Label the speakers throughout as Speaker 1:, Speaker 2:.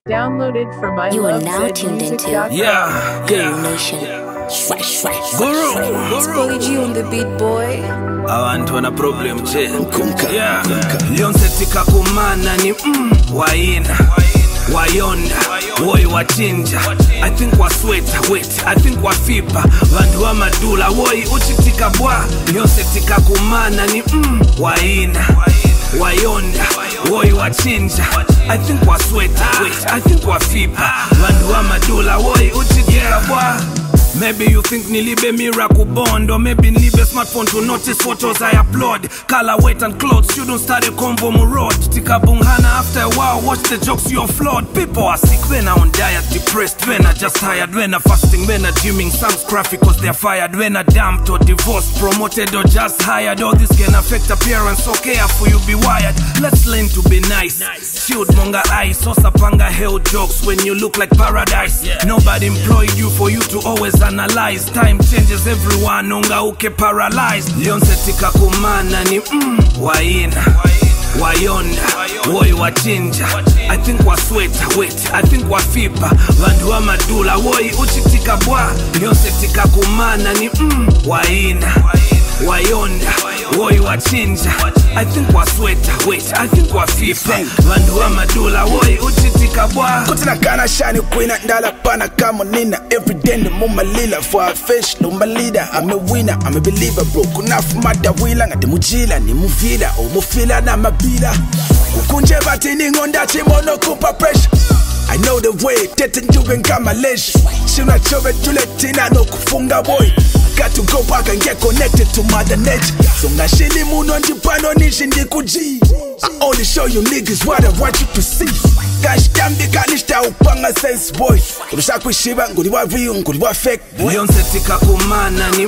Speaker 1: Downloaded from
Speaker 2: You are now tuned into Guru Nation.
Speaker 3: Guru.
Speaker 2: Guru G on the beat, boy.
Speaker 3: Abantu wana problem je. Lyonse tika kumana ni waina wayonda woy wachinja. I think wasweta wait, I think wafipa vandu wa madula woy uchitika bwa. Lyonse tika kumana ni waina wayonda woy wachinja. I think wasweta wait, I think wafipa vandu wa madula woy uchitika bwa. Maybe you think nilibe miracle bond, or maybe nilibe smartphone to notice photos I upload. Color, weight and clothes, you don't start a convo mu road. Tika bunghana after a while, watch the jokes you offload. People are sick, when I on diet, depressed, when I just tired, when I fasting, when I gymming, some scruffy cause they're fired, when I dumped or divorced, promoted or just hired. All this can affect appearance, so careful you be wired. Let's learn to be nice. Shield monga eyes, so sapanga hell jokes when you look like paradise. Nobody employed you for you to always analyze. Time changes everyone, unga uke paralyzed. Lyonse tika kumana ni waina wayonda woy wachinja. I think wasweta wait, I think wafipa vandu wa madula woy uchitika bwa. Lyonse tika kumana ni waina wayonda woy wachinja. I think wasweta wait, I think wafipa vandu wa madula woy uchitika bwa.
Speaker 4: Kutina kana shine queen ndala pana kama nina. Every day the mama lila for a fish no my leader. I'm a winner, I'm a believer bro. Kuna fumada wila ngati mujila ni muvila o mufila na mabila. Ukunje bati ni ngonda chimono kupa pressure. I know the way, tete njuben kama lesh. Shuna chove tuletina no kufunga boy. Got to go back and get connected to mother nature. So ngashili muno njipano nishi ndikuji. I only show you niggas what I want you to see. Cash dambi kanishta upanga sense boy. Urusha kwishiba nguli wa real nguli wa fake boy.
Speaker 3: Lyonse tika kumana ni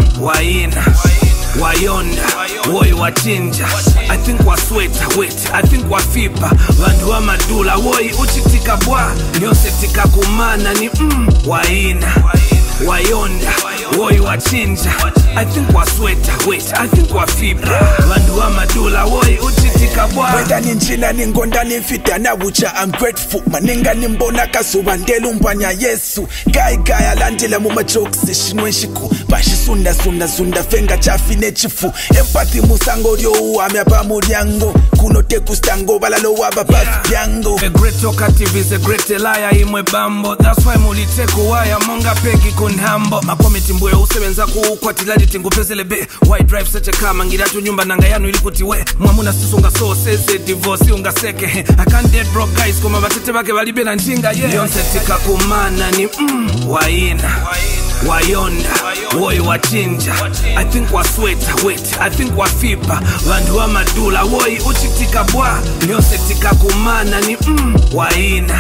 Speaker 3: waina wayonda woy wachinja. I think wasweta wait, I think wafipa vandu wa madula woy uchitika bwa. Lyonse tika kumana ni waina wayonda woy wachinja. I think wasweta wait, I think wafipa vandu wa madula woy uchitika bwa.
Speaker 4: Whether ninjina ningonda nifita na wucha I'm grateful. Maninga nimbona kasuba ndelu mpanya Yesu. Guy alandila muma jokes shinwe shiku. Bashi sunda fenga chafine chifu. Empathy musango ryo uame apa muriango. Kuno teku stango balalo waba bafi yango.
Speaker 3: A great talkative is a great liar imwe bambo. That's why muliteku waya monga peki kunhambo. Makomiti mbwe usebenza kuukwatila tingupezelebe. Why drive such a car mangira tu nyumba nanga yanu ilikutiwe. Mwamuna sisunga so sese divorce unga seke. I can't date broke guys koma batete bake balibe na njinga yeah. Lyonse tika kumana ni waina wayonda woy wachinja. I think wasweta wait, I think wafipa vandu wa madula woy uchitika bwa. Lyonse tika kumana ni waina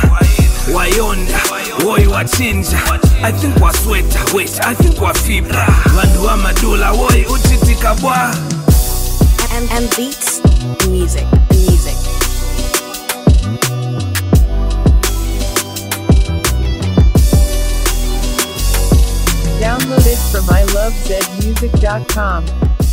Speaker 3: wayonda woy wachinja. I think wasweta wait, I think wafipa vandu wa madula woy uchitika bwa.
Speaker 2: And beats, music.
Speaker 1: Downloaded from ilovezmusic.com.